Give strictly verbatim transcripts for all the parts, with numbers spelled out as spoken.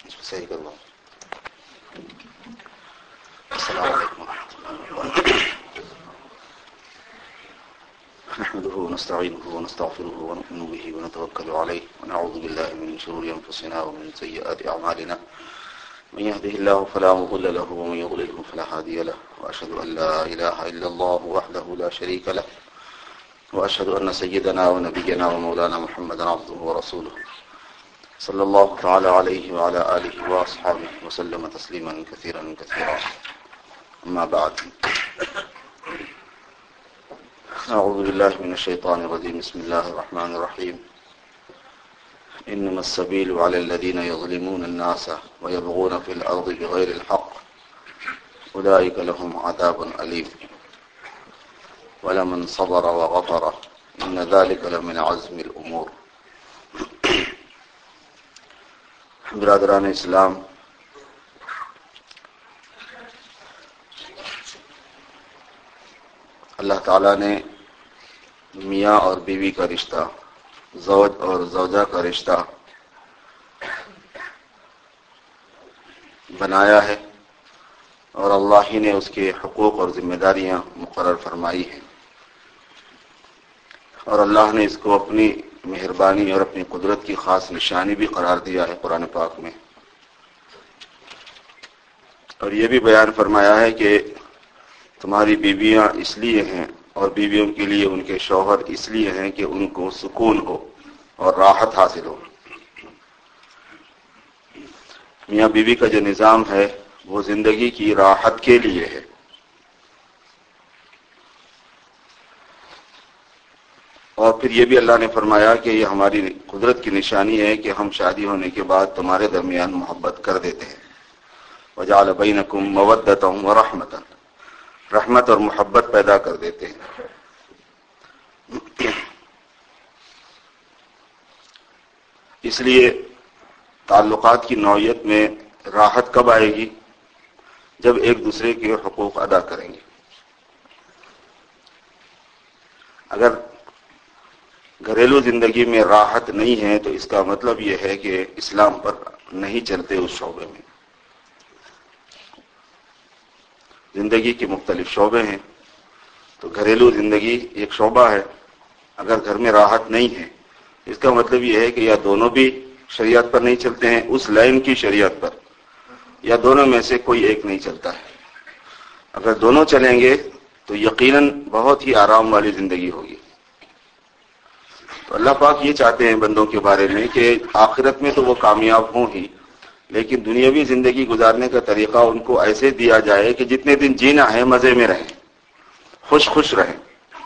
صحیح کروا. السلام علیکم ورحمۃ اللہ وبرکاتہ. نحمده ونستعينه ونستغفره ونؤمن به ونتوكل عليه ونعوذ بالله من شرور أنفسنا ومن سيئات أعمالنا. من يهده الله فلا مضل له ومن يضلل فلا هادي له وأشهد أن لا إله إلا الله وحده لا شريك له وأشهد أن سيدنا ونبينا ومولانا محمدا عبده ورسوله صلى الله تعالى عليه وعلى آله وأصحابه وسلم تسليما كثيرا كثيرا. أما بعد، أعوذ بالله من الشيطان الرجيم. بسم الله الرحمن الرحيم. إنما السبيل على الذين يظلمون الناس ويبغون في الأرض بغير الحق أولئك لهم عذاب أليم ولمن صبر وغفر إن ذلك لمن عزم الأمور. برادران اسلام، اللہ تعالیٰ نے میاں اور بیوی کا رشتہ، زوج اور زوجہ کا رشتہ بنایا ہے اور اللہ ہی نے اس کے حقوق اور ذمہ داریاں مقرر فرمائی ہیں، اور اللہ نے اس کو اپنی مہربانی اور اپنی قدرت کی خاص نشانی بھی قرار دیا ہے قرآن پاک میں. اور یہ بھی بیان فرمایا ہے کہ تمہاری بیویاں اس لیے ہیں اور بیویوں کے لیے ان کے شوہر اس لیے ہیں کہ ان کو سکون ہو اور راحت حاصل ہو. میاں بیوی کا جو نظام ہے وہ زندگی کی راحت کے لیے ہے. اور پھر یہ بھی اللہ نے فرمایا کہ یہ ہماری قدرت کی نشانی ہے کہ ہم شادی ہونے کے بعد تمہارے درمیان محبت کر دیتے ہیں. وجعل بینکم مودۃ ورحمۃ، رحمت اور محبت پیدا کر دیتے ہیں. اس لیے تعلقات کی نوعیت میں راحت کب آئے گی؟ جب ایک دوسرے کے حقوق ادا کریں گے. اگر گھریلو زندگی میں راحت نہیں ہے تو اس کا مطلب یہ ہے کہ اسلام پر نہیں چلتے اس شعبے میں. زندگی کے مختلف شعبے ہیں تو گھریلو زندگی ایک شعبہ ہے. اگر گھر میں راحت نہیں ہے اس کا مطلب یہ ہے کہ یا دونوں بھی شریعت پر نہیں چلتے ہیں اس لائن کی شریعت پر، یا دونوں میں سے کوئی ایک نہیں چلتا ہے. اگر دونوں چلیں گے تو یقیناً بہت ہی آرام والی زندگی ہوگی. تو اللہ پاک یہ چاہتے ہیں بندوں کے بارے میں کہ آخرت میں تو وہ کامیاب ہوں ہی، لیکن دنیاوی زندگی گزارنے کا طریقہ ان کو ایسے دیا جائے کہ جتنے دن جینا ہے مزے میں رہیں، خوش خوش رہیں.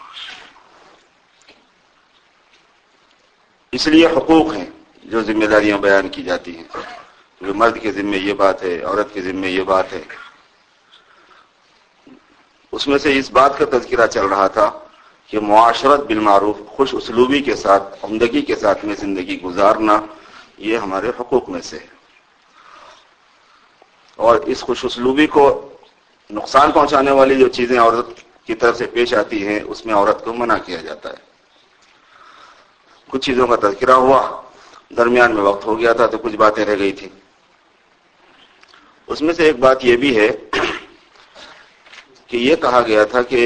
اس لیے حقوق ہیں جو ذمہ داریاں بیان کی جاتی ہیں. کیونکہ مرد کے ذمہ یہ بات ہے، عورت کے ذمہ یہ بات ہے. اس میں سے اس بات کا تذکرہ چل رہا تھا کہ معاشرت بالمعروف، خوش اسلوبی کے ساتھ، عمدگی کے ساتھ میں زندگی گزارنا یہ ہمارے حقوق میں سے ہے. اور اس خوش اسلوبی کو نقصان پہنچانے والی جو چیزیں عورت کی طرف سے پیش آتی ہیں اس میں عورت کو منع کیا جاتا ہے. کچھ چیزوں کا تذکرہ ہوا، درمیان میں وقت ہو گیا تھا تو کچھ باتیں رہ گئی تھیں. اس میں سے ایک بات یہ بھی ہے کہ یہ کہا گیا تھا کہ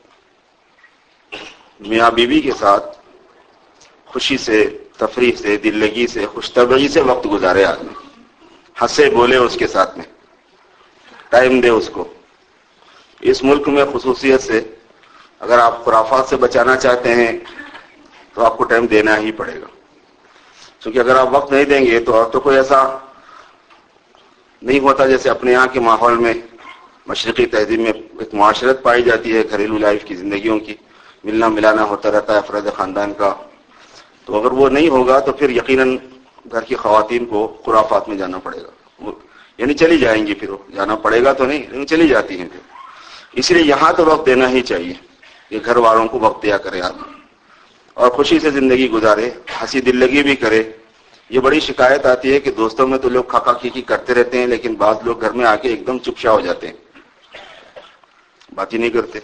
میاں بیوی کے ساتھ خوشی سے، تفریح سے، دل لگی سے، خوش طبعی سے وقت گزارے آدمی، ہنسے بولے اس کے ساتھ میں، ٹائم دے اس کو. اس ملک میں خصوصیت سے اگر آپ خرافات سے بچانا چاہتے ہیں تو آپ کو ٹائم دینا ہی پڑے گا. کیونکہ اگر آپ وقت نہیں دیں گے تو عورتوں کو ایسا نہیں ہوتا جیسے اپنے یہاں کے ماحول میں، مشرقی تہذیب میں ایک معاشرت پائی جاتی ہے گھریلو لائف کی زندگیوں کی، ملنا ملانا ہوتا رہتا ہے افراد خاندان کا. تو اگر وہ نہیں ہوگا تو پھر یقیناً گھر کی خواتین کو خرافات میں جانا پڑے گا، یعنی چلی جائیں گی. پھر وہ جانا پڑے گا تو نہیں لیکن چلی جاتی ہیں پھر. اس لیے یہاں تو وقت دینا ہی چاہیے کہ گھر والوں کو وقت دیا کرے آدمی اور خوشی سے زندگی گزارے، ہنسی دل لگی بھی کرے. یہ بڑی شکایت آتی ہے کہ دوستوں میں تو لوگ کھاکا کھیکی کرتے رہتے ہیں لیکن بعض لوگ گھر میں آ کے ایک دم چپشا ہو جاتے ہیں، بات ہی نہیں کرتے.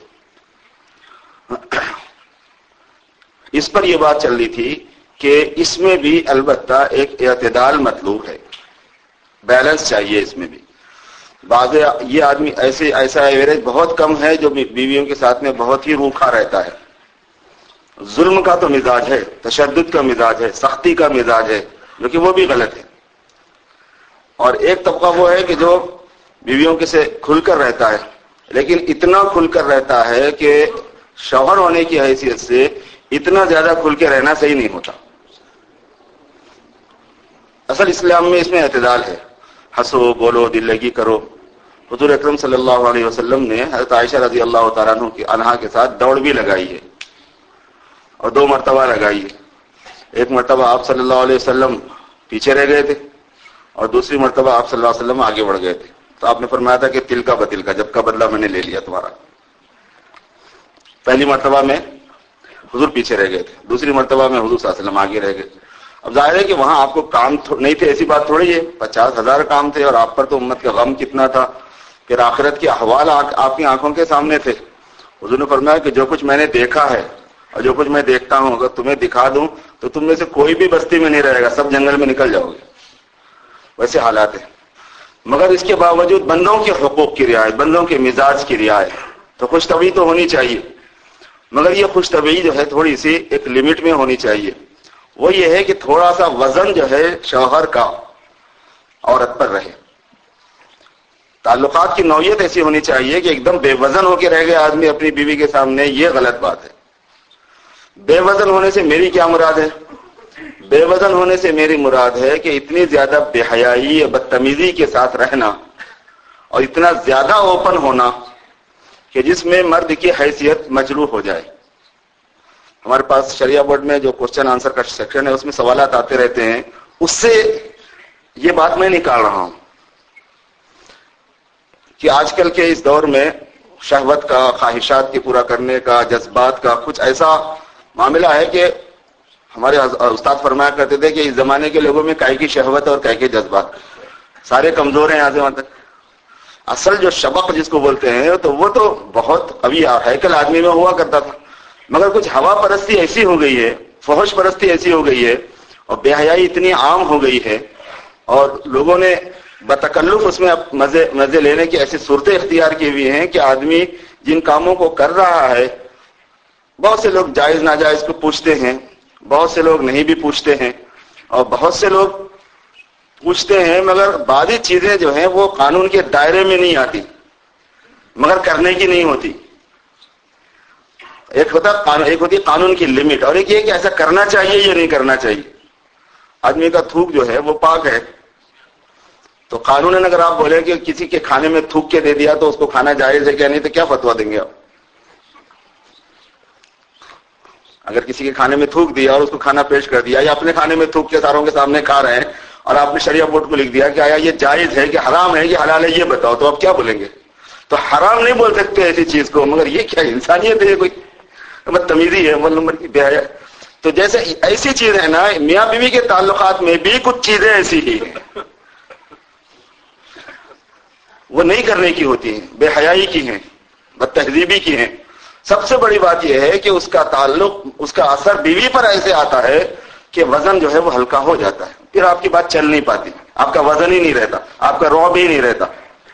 اس پر یہ بات چل رہی تھی کہ اس میں بھی البتہ ایک اعتدال مطلوب ہے. بیلنس چاہیے اس میں بھی. بعض یہ آدمی ایسے ایسا ایوریج بہت کم ہے جو بیویوں کے ساتھ میں بہت ہی روکھا رہتا ہے. ظلم کا تو مزاج ہے، تشدد کا مزاج ہے، سختی کا مزاج ہے، جو کہ وہ بھی غلط ہے. اور ایک طبقہ وہ ہے کہ جو بیویوں کے سے کھل کر رہتا ہے، لیکن اتنا کھل کر رہتا ہے کہ شوہر ہونے کی حیثیت سے اتنا زیادہ کھل کے رہنا صحیح نہیں ہوتا. اصل اسلام میں اس میں اعتدال ہے. ہنسو، بولو، دل لگی کرو. حضور اکرم صلی اللہ علیہ وسلم نے حضرت عائشہ رضی اللہ تعالیٰ عنہ کی عنہا کے ساتھ دوڑ بھی لگائی ہے، اور دو مرتبہ لگائی ہے. ایک مرتبہ آپ صلی اللہ علیہ وسلم پیچھے رہ گئے تھے، اور دوسری مرتبہ آپ صلی اللہ علیہ وسلم آگے بڑھ گئے تھے. تو آپ نے فرمایا تھا کہ تل کا بتل کا، جب کا بدلہ میں نے لے لیا تمہارا. پہلی مرتبہ میں حضور پیچھے رہ گئے تھے، دوسری مرتبہ میں حضور صلی اللہ علیہ وسلم آگے رہ گئے. اب ظاہر ہے کہ وہاں آپ کو کام نہیں تھے، ایسی بات تھوڑی ہے، پچاس ہزار کام تھے، اور آپ پر تو امت کا غم کتنا تھا. پھر آخرت کے احوال آپ کی آنکھوں کے سامنے تھے. حضور نے فرمایا کہ جو کچھ میں نے دیکھا ہے اور جو کچھ میں دیکھتا ہوں اگر تمہیں دکھا دوں تو تم میں سے کوئی بھی بستی میں نہیں رہے گا، سب جنگل میں نکل جاؤ گے. ویسے حالات ہیں. مگر اس کے باوجود بندوں کے حقوق کی رعایت، بندوں کے مزاج کی رعایت، تو خوش طبعی تو ہونی چاہیے. مگر یہ خوش طبعی جو ہے تھوڑی سی ایک لمٹ میں ہونی چاہیے. وہ یہ ہے کہ تھوڑا سا وزن جو ہے شوہر کا عورت پر رہے. تعلقات کی نوعیت ایسی ہونی چاہیے کہ ایک دم بے وزن ہو کے رہ گئے آدمی اپنی بیوی کے سامنے، یہ غلط بات ہے. بے وزن ہونے سے میری کیا مراد ہے؟ بے وزن ہونے سے میری مراد ہے کہ اتنی زیادہ بے حیائی یا بدتمیزی کے ساتھ رہنا، اور اتنا زیادہ اوپن ہونا کہ جس میں مرد کی حیثیت مجروح ہو جائے. ہمارے پاس شریعہ بورڈ میں جو کوشچن آنسر کا سیکشن ہے اس میں سوالات آتے رہتے ہیں، اس سے یہ بات میں نکال رہا ہوں کہ آج کل کے اس دور میں شہوت کا، خواہشات کے پورا کرنے کا، جذبات کا کچھ ایسا معاملہ ہے کہ ہمارے استاد فرمایا کرتے تھے کہ اس زمانے کے لوگوں میں کائے کی شہوت اور کائے کے جذبات سارے کمزور ہیں. یہاں سے وہاں تک اصل جو شبق جس کو بولتے ہیں تو وہ تو بہت ابھی ہیکل آدمی میں ہوا کرتا تھا، مگر کچھ ہوا پرستی ایسی ہو گئی ہے، فحش پرستی ایسی ہو گئی ہے، اور بے حیائی اتنی عام ہو گئی ہے، اور لوگوں نے بتکلف اس میں مزے مزے لینے کی ایسی صورتیں اختیار کی ہوئی ہیں کہ آدمی جن کاموں کو کر رہا ہے بہت سے لوگ جائز ناجائز کو پوچھتے ہیں، بہت سے لوگ نہیں بھی پوچھتے ہیں، اور بہت سے لوگ پوچھتے ہیں مگر بعضی چیزیں جو ہیں وہ قانون کے دائرے میں نہیں آتی، مگر کرنے کی نہیں ہوتی. ایک ہوتا ایک ہوتی ہے قانون کی لمٹ، اور ایک یہ کہ ایسا کرنا چاہیے یا نہیں کرنا چاہیے. آدمی کا تھوک جو ہے وہ پاک ہے، تو قانون اگر آپ بولیں کہ کسی کے کھانے میں تھوک کے دے دیا تو اس کو کھانا جائز ہے کیا نہیں، تو کیا فتویٰ دیں گے آپ؟ اگر کسی کے کھانے میں تھوک دیا اور اس کو کھانا پیش کر دیا، یا اپنے کھانے میں تھوک کے ساروں کے سامنے کھا رہے ہیں، اور آپ نے شریعہ بورڈ کو لکھ دیا کہ آیا یہ جائز ہے کہ حرام ہے کہ حلال ہے یہ بتاؤ، تو آپ کیا بولیں گے؟ تو حرام نہیں بول سکتے ایسی چیز کو، مگر یہ کیا انسانیت ہے؟ یہ کوئی بدتمیزی ہے، اول نمبر کی بے حیا. تو جیسے ایسی چیز ہے نا، میاں بیوی کے تعلقات میں بھی کچھ چیزیں ایسی ہی ہیں، وہ نہیں کرنے کی ہوتی ہیں، بے حیائی کی ہیں، بد تہذیبی کی ہیں. سب سے بڑی بات یہ ہے کہ اس کا تعلق، اس کا اثر بیوی پر ایسے آتا ہے کہ وزن جو ہے وہ ہلکا ہو جاتا ہے، پھر آپ کی بات چل نہیں پاتی، آپ کا وزن ہی نہیں رہتا، آپ کا رعب ہی نہیں رہتا.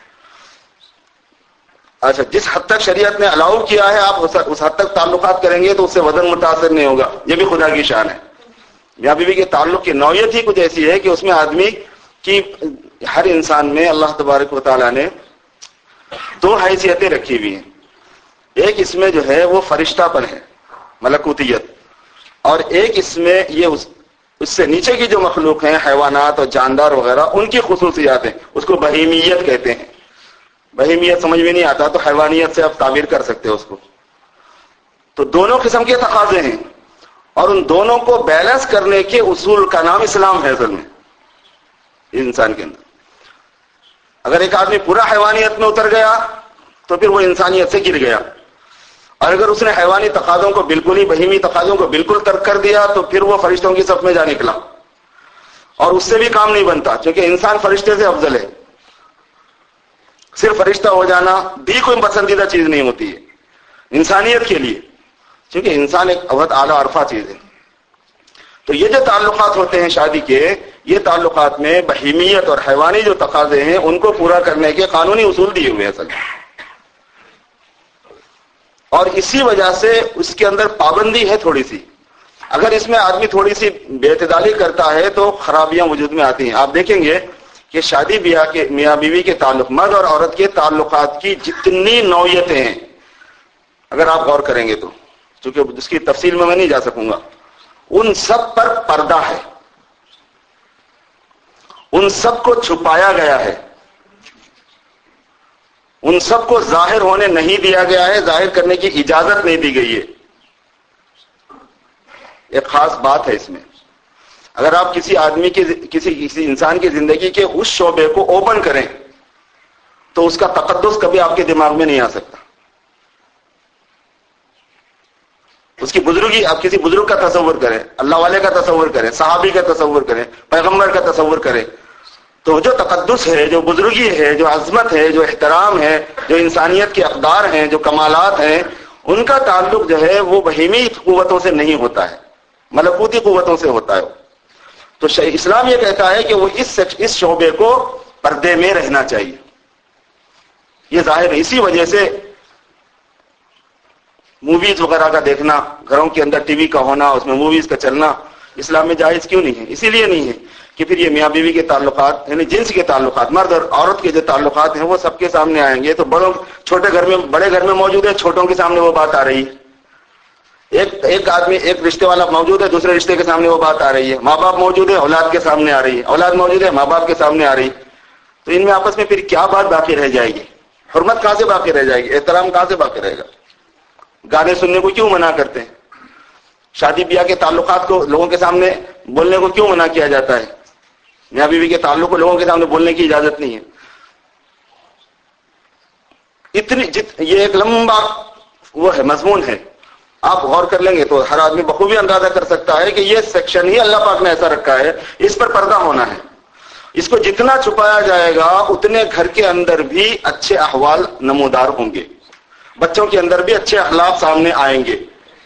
اچھا، جس حد تک شریعت نے الاؤ کیا ہے آپ اس حد تک تعلقات کریں گے تو اس سے وزن متاثر نہیں ہوگا، یہ بھی خدا کی شان ہے. میاں بیوی کے تعلق کی نوعیت ہی کچھ ایسی ہے کہ اس میں آدمی کی ہر انسان میں اللہ تبارک و تعالیٰ نے دو حیثیتیں رکھی ہوئی ہیں. ایک اس میں جو ہے وہ فرشتہ پن ہے، ملکوتیت، اور ایک اس میں یہ اس, اس سے نیچے کی جو مخلوق ہیں، حیوانات اور جاندار وغیرہ، ان کی خصوصیات ہیں، اس کو بہیمیت کہتے ہیں. بہیمیت سمجھ میں نہیں آتا تو حیوانیت سے آپ تعبیر کر سکتے ہو اس کو. تو دونوں قسم کے تقاضے ہیں، اور ان دونوں کو بیلنس کرنے کے اصول کا نام اسلام ہے. اصل میں انسان کے اندر اگر ایک آدمی پورا حیوانیت میں اتر گیا تو پھر وہ انسانیت سے گر گیا، اور اگر اس نے حیوانی تقاضوں کو بالکل ہی، بہیمی تقاضوں کو بالکل ترک کر دیا تو پھر وہ فرشتوں کی صف میں جا نکلا، اور اس سے بھی کام نہیں بنتا، کیونکہ انسان فرشتے سے افضل ہے. صرف فرشتہ ہو جانا بھی کوئی پسندیدہ چیز نہیں ہوتی ہے انسانیت کے لیے، کیونکہ انسان ایک بہت اعلیٰ عرفہ چیز ہے. تو یہ جو تعلقات ہوتے ہیں شادی کے، یہ تعلقات میں بہیمیت اور حیوانی جو تقاضے ہیں ان کو پورا کرنے کے قانونی اصول دیے ہوئے ہیں اصل میں، اور اسی وجہ سے اس کے اندر پابندی ہے تھوڑی سی. اگر اس میں آدمی تھوڑی سی بے اعتدالی کرتا ہے تو خرابیاں وجود میں آتی ہیں. آپ دیکھیں گے کہ شادی بیاہ کے میاں بیوی کے تعلق، مرد اور عورت کے تعلقات کی جتنی نوعیتیں ہیں، اگر آپ غور کریں گے تو، چونکہ اس کی تفصیل میں میں نہیں جا سکوں گا، ان سب پر پردہ ہے، ان سب کو چھپایا گیا ہے، ان سب کو ظاہر ہونے نہیں دیا گیا ہے، ظاہر کرنے کی اجازت نہیں دی گئی ہے. ایک خاص بات ہے اس میں، اگر آپ کسی آدمی کی کسی کسی انسان کی زندگی کے اس شعبے کو اوپن کریں تو اس کا تقدس کبھی آپ کے دماغ میں نہیں آ سکتا. اس کی بزرگی، آپ کسی بزرگ کا تصور کریں، اللہ والے کا تصور کریں، صحابی کا تصور کریں، پیغمبر کا تصور کریں، تو جو تقدس ہے، جو بزرگی ہے، جو عظمت ہے، جو احترام ہے، جو انسانیت کے اقدار ہیں، جو کمالات ہیں، ان کا تعلق جو ہے وہ بہیمی قوتوں سے نہیں ہوتا ہے، ملکوتی قوتوں سے ہوتا ہے. تو اسلام یہ کہتا ہے کہ وہ اس اس شعبے کو پردے میں رہنا چاہیے. یہ ظاہر ہے. اسی وجہ سے موویز وغیرہ کا دیکھنا، گھروں کے اندر ٹی وی کا ہونا، اس میں موویز کا چلنا اسلام میں جائز کیوں نہیں ہے؟ اسی لیے نہیں ہے کہ پھر یہ میاں بیوی کے تعلقات، یعنی جنس کے تعلقات، مرد اور عورت کے جو تعلقات ہیں وہ سب کے سامنے آئیں گے. تو بڑوں چھوٹے گھر میں، بڑے گھر میں موجود ہے، چھوٹوں کے سامنے وہ بات آ رہی ہے. ایک ایک آدمی، ایک رشتے والا موجود ہے، دوسرے رشتے کے سامنے وہ بات آ رہی ہے. ماں باپ موجود ہے، اولاد کے سامنے آ رہی ہے. اولاد موجود ہے، ماں باپ کے سامنے آ رہی ہے. تو ان میں آپس میں پھر کیا بات باقی رہ جائے گی؟ حرمت کہاں سے باقی رہ جائے گی؟ احترام کہاں سے باقی رہے گا؟ گانے سننے کو کیوں منع کرتے ہیں؟ شادی بیاہ کے تعلقات کو لوگوں کے سامنے بولنے کو کیوں منع کیا جاتا ہے؟ میاں بیوی کے تعلق کو لوگوں کے سامنے بولنے کی اجازت نہیں ہے. اتنی جت یہ ایک لمبا وہ ہے، مضمون ہے. آپ غور کر لیں گے تو ہر آدمی بخوبی اندازہ کر سکتا ہے کہ یہ سیکشن ہی اللہ پاک نے ایسا رکھا ہے، اس پر پردہ ہونا ہے. اس کو جتنا چھپایا جائے گا اتنے گھر کے اندر بھی اچھے احوال نمودار ہوں گے، بچوں کے اندر بھی اچھے اخلاق سامنے آئیں گے.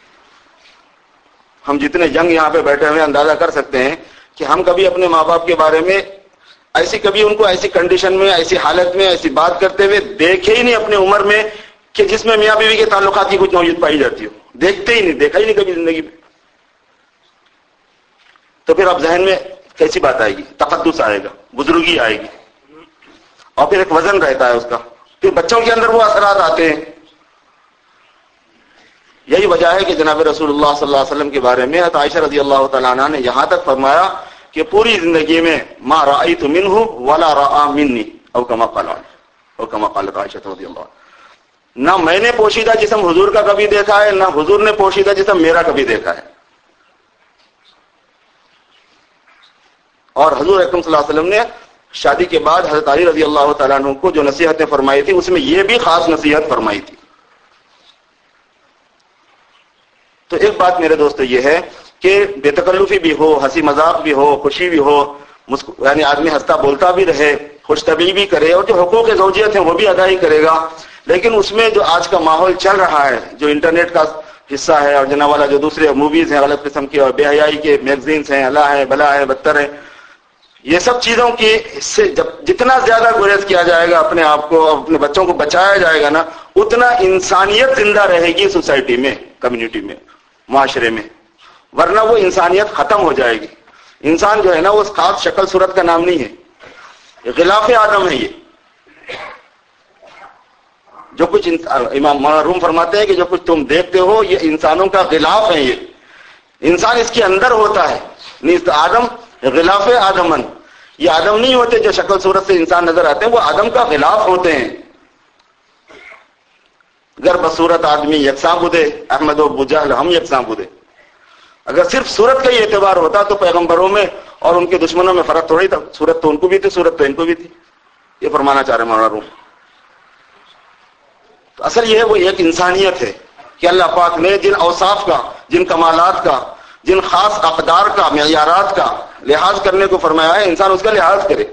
ہم جتنے ینگ یہاں پہ بیٹھے ہوئے اندازہ کر سکتے ہیں کہ ہم کبھی اپنے ماں باپ کے بارے میں ایسی کبھی ان کو ایسی کنڈیشن میں، ایسی حالت میں ایسی بات کرتے ہوئے دیکھے ہی نہیں اپنے عمر میں کہ جس میں میاں بیوی کے تعلقات کی کچھ نوعیت پائی جاتی ہو. دیکھتے ہی نہیں، دیکھا ہی نہیں کبھی زندگی میں. تو پھر اب ذہن میں کیسی بات آئے گی؟ تقدس آئے گا، بزرگی آئے گی، اور پھر ایک وزن رہتا ہے اس کا. پھر بچوں کے اندر وہ اثرات آتے ہیں. یہی وجہ ہے کہ جناب رسول اللہ صلی اللہ علیہ وسلم کے بارے میں حضرت عائشہ رضی اللہ تعالیٰ عنہ نے یہاں تک فرمایا کہ پوری زندگی میں ما رأیت منہ ولا رأى منی، او کما قال او کما قالت عائشہ رضی اللہ عنہ، نہ میں نے پوشیدہ جسم حضور کا کبھی دیکھا ہے، نہ حضور نے پوشیدہ جسم میرا کبھی دیکھا ہے. اور حضور اکرم صلی اللہ علیہ وسلم نے شادی کے بعد حضرت علی رضی اللہ تعالیٰ عنہ کو جو نصیحتیں فرمائی تھی اس میں یہ بھی خاص نصیحت فرمائی تھی. تو ایک بات میرے دوستو یہ ہے کہ بے تکلفی بھی ہو، ہنسی مذاق بھی ہو، خوشی بھی ہو، یعنی آدمی ہنستا بولتا بھی رہے، خوش طبعی بھی کرے، اور جو حقوق زوجیت ہیں وہ بھی ادا ہی کرے گا. لیکن اس میں جو آج کا ماحول چل رہا ہے، جو انٹرنیٹ کا حصہ ہے، اور جناب والا جو دوسرے موویز ہیں غلط قسم کی، اور بے حیائی کے میگزینس ہیں، اللہ ہے بلا ہے بدتر ہے، یہ سب چیزوں کی سے جب جتنا زیادہ گریز کیا جائے گا، اپنے آپ کو، اپنے بچوں کو بچایا جائے گا نا، اتنا انسانیت زندہ رہے گی سوسائٹی میں، کمیونٹی میں، معاشرے میں. ورنہ وہ انسانیت ختم ہو جائے گی. انسان جو ہے نا وہ خاص شکل صورت کا نام نہیں ہے، غلاف آدم ہے. یہ جو کچھ امام مولانا روم فرماتے ہیں کہ جو کچھ تم دیکھتے ہو یہ انسانوں کا غلاف ہے. یہ انسان اس کے اندر ہوتا ہے. نیز آدم غلاف آدمن، یہ آدم نہیں ہوتے جو شکل صورت سے انسان نظر آتے ہیں، وہ آدم کا غلاف ہوتے ہیں. گر بصورت آدمی یکساں بدے، احمد و ابو جہل ہم یکساں بدے. اگر صرف صورت کا یہ اعتبار ہوتا تو پیغمبروں میں اور ان کے دشمنوں میں فرق تھوڑی تھا. صورت تو ان کو بھی تھی، صورت تو ان کو بھی تھی. یہ فرمانا چاہ رہے مولانا روم. تو اصل یہ ہے وہ ایک انسانیت ہے کہ اللہ پاک نے جن اوصاف کا، جن کمالات کا، جن خاص اقدار کا، معیارات کا لحاظ کرنے کو فرمایا ہے، انسان اس کا لحاظ کرے.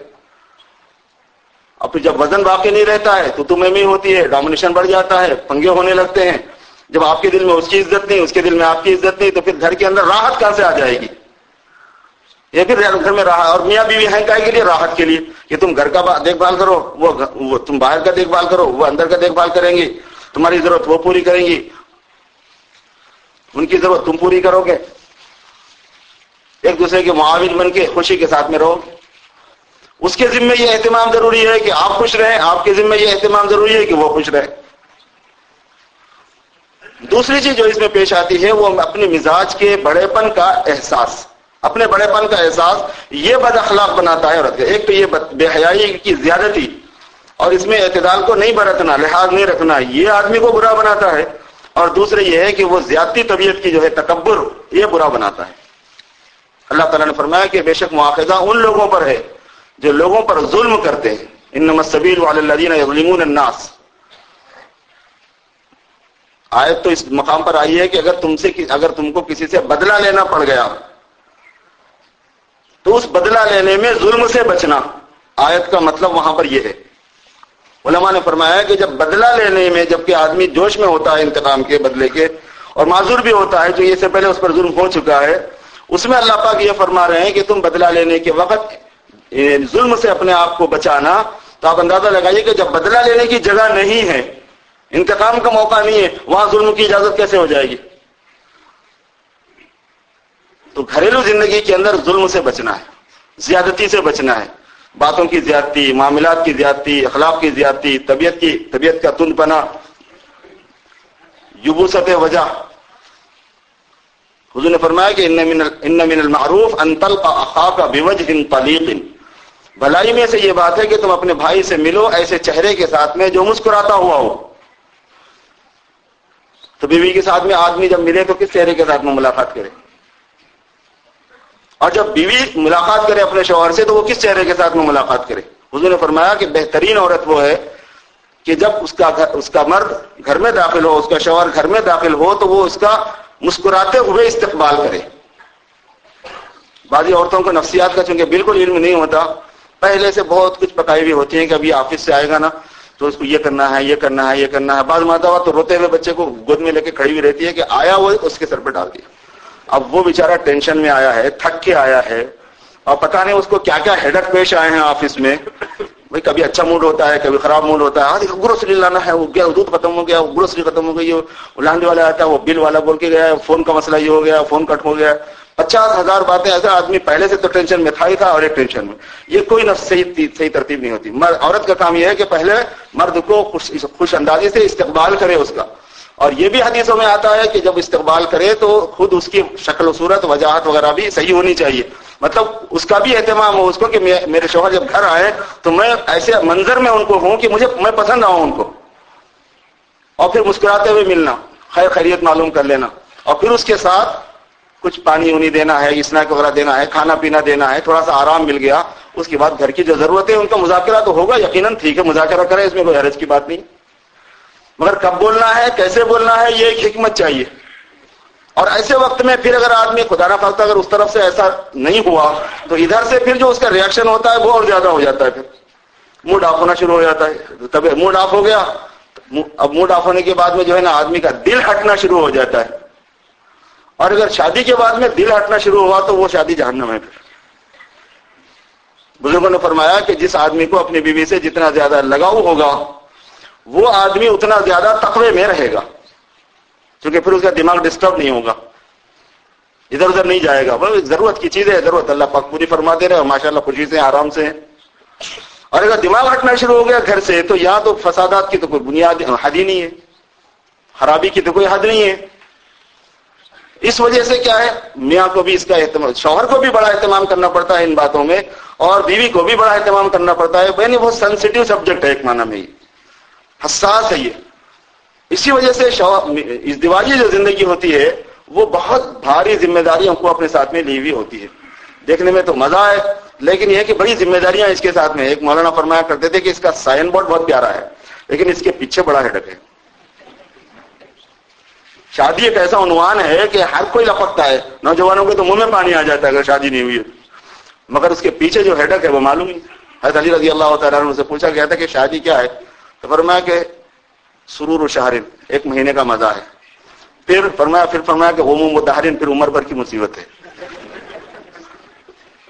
اب پھر جب وزن باقی نہیں رہتا ہے تو تمہیں میں ہوتی ہے، ڈومینیشن بڑھ جاتا ہے، پنگے ہونے لگتے ہیں. جب آپ کے دل میں اس کی عزت نہیں، اس کے دل میں آپ کی عزت نہیں، تو پھر گھر کے اندر راحت کہاں سے آ جائے گی؟ یا پھر گھر میں رہا اور میاں بیوی ہیں کائے کے لیے؟ راحت کے لیے کہ تم گھر کا دیکھ بھال کرو، وہ, وہ تم باہر کا دیکھ بھال کرو، وہ اندر کا دیکھ بھال کریں گی، تمہاری ضرورت وہ پوری کریں گی، ان کی ضرورت تم پوری کرو گے، ایک دوسرے کے معاون بن کے خوشی کے ساتھ میں رہو۔ اس کے ذمہ یہ اہتمام ضروری ہے کہ آپ خوش رہیں، آپ کے ذمہ یہ اہتمام ضروری ہے کہ وہ خوش رہے۔ دوسری چیز جو اس میں پیش آتی ہے وہ اپنے مزاج کے بڑے پن کا احساس، اپنے بڑے پن کا احساس یہ بد اخلاق بناتا ہے عورت کا۔ ایک تو یہ بے حیائی کی زیادتی اور اس میں اعتدال کو نہیں برتنا، لحاظ نہیں رکھنا، یہ آدمی کو برا بناتا ہے، اور دوسرے یہ ہے کہ وہ زیادتی طبیعت کی جو ہے تکبر، یہ برا بناتا ہے۔ اللہ تعالیٰ نے فرمایا کہ بے شک مواخذہ ان لوگوں پر ہے جو لوگوں پر ظلم کرتے ہیں، انما السبیل علی الذین یظلمون الناس۔ آیت تو اس مقام پر آئی ہے کہ اگر تم سے اگر تم کو کسی سے بدلہ لینا پڑ گیا تو اس بدلہ لینے میں ظلم سے بچنا، آیت کا مطلب وہاں پر یہ ہے۔ علماء نے فرمایا کہ جب بدلہ لینے میں جبکہ آدمی جوش میں ہوتا ہے انتقام کے بدلے کے اور معذور بھی ہوتا ہے جو یہ سے پہلے اس پر ظلم ہو چکا ہے، اس میں اللہ پاک یہ فرما رہے ہیں کہ تم بدلہ لینے کے وقت ظلم سے اپنے آپ کو بچانا، تو آپ اندازہ لگائیے کہ جب بدلہ لینے کی جگہ نہیں ہے، انتقام کا موقع نہیں ہے، وہاں ظلم کی اجازت کیسے ہو جائے گی؟ تو گھریلو زندگی کے اندر ظلم سے بچنا ہے، زیادتی سے بچنا ہے، باتوں کی زیادتی، معاملات کی زیادتی، اخلاق کی زیادتی، طبیعت کی طبیعت کا تند پنا، یبوست وجہ۔ حضور نے فرمایا کہ ان من ان من المعروف ان تلقى اخاك بوجه طليق، بھلائی میں سے یہ بات ہے کہ تم اپنے بھائی سے ملو ایسے چہرے کے ساتھ میں جو مسکراتا ہوا ہو۔ تو بیوی کے ساتھ میں آدمی جب ملے تو کس چہرے کے ساتھ میں ملاقات کرے، اور جب بیوی ملاقات کرے اپنے شوہر سے تو وہ کس چہرے کے ساتھ میں ملاقات کرے؟ حضور نے فرمایا کہ بہترین عورت وہ ہے کہ جب اس کا گھر اس کا مرد گھر میں داخل ہو، اس کا شوہر گھر میں داخل ہو تو وہ اس کا مسکراتے ہوئے استقبال کرے۔ بعضی عورتوں کو نفسیات کا چونکہ بالکل علم نہیں ہوتا، پہلے سے بہت کچھ پکائی ہوئی ہوتی ہیں کہ ابھی آفس سے آئے گا نا تو اس کو یہ کرنا ہے یہ کرنا ہے یہ کرنا ہے، بعض مرتبہ تو روتے ہوئے بچے کو گود میں لے کے کھڑی ہوئی رہتی ہے کہ آیا وہ اس کے سر پہ ڈال دیا۔ اب وہ بیچارہ ٹینشن میں آیا ہے، تھک کے آیا ہے، اور پتہ نہیں اس کو کیا کیا ہیڈک پیش آئے ہیں آفس میں۔ بھائی کبھی اچھا موڈ ہوتا ہے، کبھی خراب موڈ ہوتا ہے، دیکھو گروسری لانا ہے، وہ گیا دودھ ختم ہو گیا، گروسری ختم ہو گئی، وہ لانڈری والا آتا ہے وہ بل والا بول کے گیا، فون کا مسئلہ یہ ہو گیا، فون کٹ ہو گیا، پچاس ہزار باتیں ایسا آدمی پہلے سے تو ٹینشن میں تھا ہی تھا اور ایک ٹینشن میں۔ یہ کوئی نفس صحیح صحیح ترتیب نہیں ہوتی۔ عورت کا کام یہ ہے کہ پہلے مرد کو خوش خوش اندازی سے استقبال کرے اس کا، اور یہ بھی حدیثوں میں آتا ہے کہ جب استقبال کرے تو خود اس کی شکل و صورت وجاہت وغیرہ بھی صحیح ہونی چاہیے، مطلب اس کا بھی اہتمام ہو اس کو کہ میرے شوہر جب گھر آئے تو میں ایسے منظر میں ان کو ہوں کہ مجھے میں پسند آؤں ان کو، اور پھر مسکراتے ہوئے ملنا، خیر خیریت معلوم کر لینا، اور پھر اس کے ساتھ کچھ پانی اونی دینا ہے، اسنیک وغیرہ دینا ہے، کھانا پینا دینا ہے، تھوڑا سا آرام مل گیا، اس کے بعد گھر کی جو ضرورتیں ان کا مذاکرہ تو ہوگا یقیناً، ٹھیک ہے مذاکرہ کریں، اس میں کوئی حرج کی بات نہیں، مگر کب بولنا ہے کیسے بولنا ہے یہ ایک حکمت چاہیے۔ اور ایسے وقت میں پھر اگر آدمی خدا نہ خواستہ اگر اس طرف سے ایسا نہیں ہوا تو ادھر سے پھر جو اس کا ریاکشن ہوتا ہے وہ اور زیادہ ہو جاتا ہے، پھر موڈ آف ہونا شروع ہو جاتا ہے۔ تب موڈ آف ہو گیا، اب موڈ آف ہونے کے بعد میں جو ہے نا آدمی کا دل ہٹنا شروع ہو جاتا ہے، اور اگر شادی کے بعد میں دل ہٹنا شروع ہوا تو وہ شادی جہنم ہے۔ پھر بزرگوں نے فرمایا کہ جس آدمی کو اپنی بیوی سے جتنا زیادہ لگاؤ ہوگا وہ آدمی اتنا زیادہ تقوی میں رہے گا، کیونکہ پھر اس کا دماغ ڈسٹرب نہیں ہوگا، ادھر ادھر نہیں جائے گا۔ وہ ضرورت کی چیز ہے، ضرورت اللہ پاک پوری فرما دے رہے ہیں، ماشاءاللہ خوشی سے آرام سے ہیں۔ اور اگر دماغ ہٹنا شروع ہو گیا گھر سے تو یہاں تو فسادات کی تو کوئی بنیاد حد ہی نہیں ہے، خرابی کی تو کوئی حد نہیں ہے۔ اس وجہ سے کیا ہے، میاں کو بھی اس کا اہتمام، شوہر کو بھی بڑا اہتمام کرنا پڑتا ہے ان باتوں میں، اور بیوی کو بھی بڑا اہتمام کرنا پڑتا ہے۔ یعنی بہت سینسیٹیو سبجیکٹ ہے، ایک معنی میں یہ حساس ہے یہ۔ اسی وجہ سے ازدواجی جو زندگی ہوتی ہے وہ بہت بھاری ذمہ داریوں کو اپنے ساتھ میں لی ہوئی ہوتی ہے۔ دیکھنے میں تو مزہ ہے لیکن یہ ہے کہ بڑی ذمہ داریاں اس کے ساتھ میں۔ ایک مولانا فرمایا کرتے تھے کہ اس کا سائن بورڈ بہت پیارا ہے لیکن اس کے پیچھے بڑا ہیڈک ہے۔ شادی ایک ایسا عنوان ہے کہ ہر کوئی لپکتا ہے، نوجوانوں کے تو منہ میں پانی آ جاتا ہے اگر شادی نہیں ہوئی ہے، مگر اس کے پیچھے جو ہیڈک ہے وہ معلوم نہیں۔ حضرت علی رضی اللہ تعالیٰ عنہ سے پوچھا گیا تھا کہ شادی کیا ہے، تو فرمایا کہ سرور و شہرن، ایک مہینے کا مزہ ہے۔ پھر فرمایا پھر فرمایا کہ غموم و دہرن، پھر عمر بھر کی مصیبت ہے۔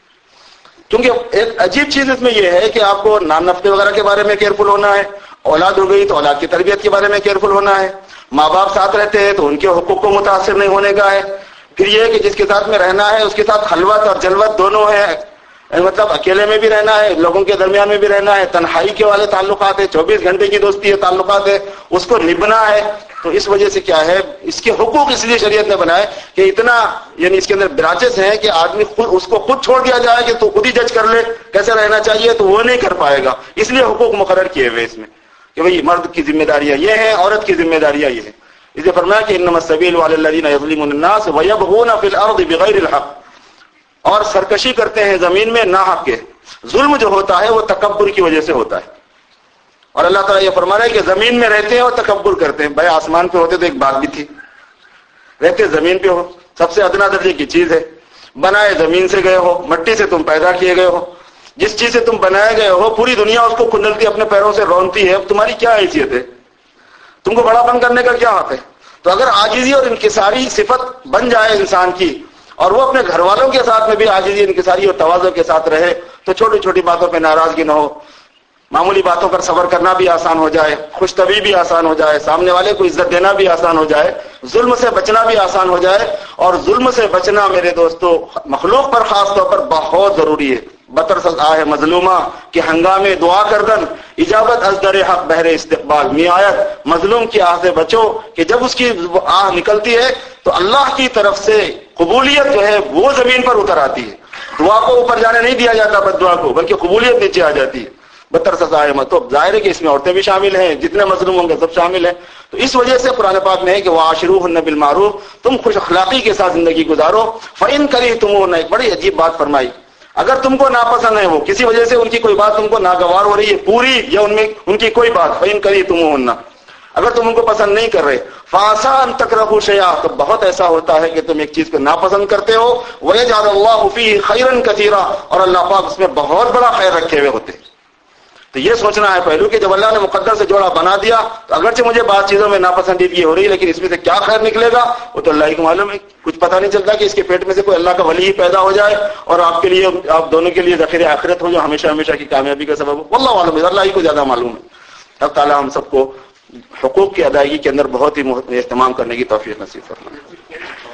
کیونکہ ایک عجیب چیز اس میں یہ ہے کہ آپ کو نان نفتے وغیرہ کے بارے میں کیئرفل ہونا ہے، اولاد ہو گئی تو اولاد کی تربیت کے بارے میں کیئرفل ہونا ہے، ماں باپ ساتھ رہتے ہیں تو ان کے حقوق کو متاثر نہیں ہونے کا ہے، پھر یہ کہ جس کے ساتھ میں رہنا ہے اس کے ساتھ خلوت اور جلوت دونوں ہیں، مطلب اکیلے میں بھی رہنا ہے، لوگوں کے درمیان میں بھی رہنا ہے، تنہائی کے والے تعلقات ہے، چوبیس گھنٹے کی دوستی ہے، تعلقات ہے، اس کو نبھنا ہے۔ تو اس وجہ سے کیا ہے، اس کے حقوق اس لیے شریعت نے بنائے کہ اتنا یعنی اس کے اندر برانچز ہیں کہ آدمی خود اس کو خود چھوڑ دیا جائے کہ تو خود ہی جج کر لے کیسے رہنا چاہیے، تو وہ نہیں کر پائے گا، اس لیے حقوق مقرر کیے ہوئے اس میں کہ بھئی مرد کی ذمہ داریاں یہ ہیں، عورت کی ذمہ داریاں یہ ہیں۔ اس لیے فرمایا کہ انما السبیل علی الذین یظلمون الناس ویبغون فی الارض بغیر الحق، اور سرکشی کرتے ہیں زمین میں ناحق کے۔ ظلم جو ہوتا ہے وہ تکبر کی وجہ سے ہوتا ہے، اور اللہ تعالیٰ یہ فرما رہا ہے کہ زمین میں رہتے ہیں اور تکبر کرتے ہیں۔ بھائی آسمان پہ ہوتے تو ایک بات بھی تھی، رہتے زمین پہ ہو، سب سے ادنا درجے کی چیز ہے، بنائے زمین سے گئے ہو، مٹی سے تم پیدا کیے گئے ہو، جس چیز سے تم بنائے گئے ہو پوری دنیا اس کو کھنڈلتی اپنے پیروں سے رونتی ہے، اب تمہاری کیا حیثیت ہے، تم کو بڑا پن کرنے کا کیا حق ہے؟ تو اگر عاجزی اور انکساری صفت بن جائے انسان کی، اور وہ اپنے گھر والوں کے ساتھ میں بھی عاجزی انکساری اور تواضع کے ساتھ رہے، تو چھوٹی چھوٹی باتوں پہ ناراضگی نہ ہو، معمولی باتوں پر صبر کرنا بھی آسان ہو جائے، خوش طبعی بھی آسان ہو جائے، سامنے والے کو عزت دینا بھی آسان ہو جائے، ظلم سے بچنا بھی آسان ہو جائے۔ اور ظلم سے بچنا میرے دوستو مخلوق پر خاص طور پر بہت ضروری ہے۔ بترس آہ مظلومہ کہ ہنگامے دعا کردن، اجابت از در حق بہر استقبال۔ میایت مظلوم کی آہ سے بچو کہ جب اس کی آہ نکلتی ہے تو اللہ کی طرف سے قبولیت جو ہے وہ زمین پر اتر آتی ہے، دعا کو اوپر جانے نہیں دیا جاتا بد دعا کو، بلکہ قبولیت نیچے آ جاتی ہے۔ بتر سزائے مت، تو ظاہر ہے کہ اس میں عورتیں بھی شامل ہیں، جتنے مظلوم ہوں گے سب شامل ہیں۔ تو اس وجہ سے قرآن پاک میں ہے کہ وعاشروہن بالمعروف، تم خوش اخلاقی کے ساتھ زندگی گزارو۔ فإن کریہتموہن، ایک بڑی عجیب بات فرمائی، اگر تم کو ناپسند ہے وہ کسی وجہ سے ان کی کوئی بات تم کو ناگوار ہو رہی ہے پوری یا ان میں ان کی کوئی بات، فإن کریہتموہن، اگر تم ان کو پسند نہیں کر رہے، فعسیٰ ان تکرہوا شیئا، تو بہت ایسا ہوتا ہے کہ تم ایک چیز کو ناپسند کرتے ہو، ویجعل اللہ فیہ خیرا کثیرا، اور اللہ پاک اس میں بہت بڑا خیر رکھے ہوئے ہوتے ہیں۔ تو یہ سوچنا ہے پہلو کہ جب اللہ نے مقدر سے جوڑا بنا دیا تو اگرچہ مجھے بعض چیزوں میں ناپسندیدگی ہو رہی ہے، لیکن اس میں سے کیا خیر نکلے گا وہ تو اللہ ہی کو معلوم ہے۔ کچھ پتہ نہیں چلتا کہ اس کے پیٹ میں سے کوئی اللہ کا ولی ہی پیدا ہو جائے اور آپ کے لیے، آپ دونوں کے لیے ذخیرہ آخرت ہو جو ہمیشہ ہمیشہ کی کامیابی کا سبب ہو۔ واللہ عالم ہے، اللہ ہی کو زیادہ معلوم ہے۔ اب تعالیٰ ہم سب کو حقوق کی ادائیگی کے اندر بہت ہی اہتمام کرنے کی توفیق نصیب فرمائے۔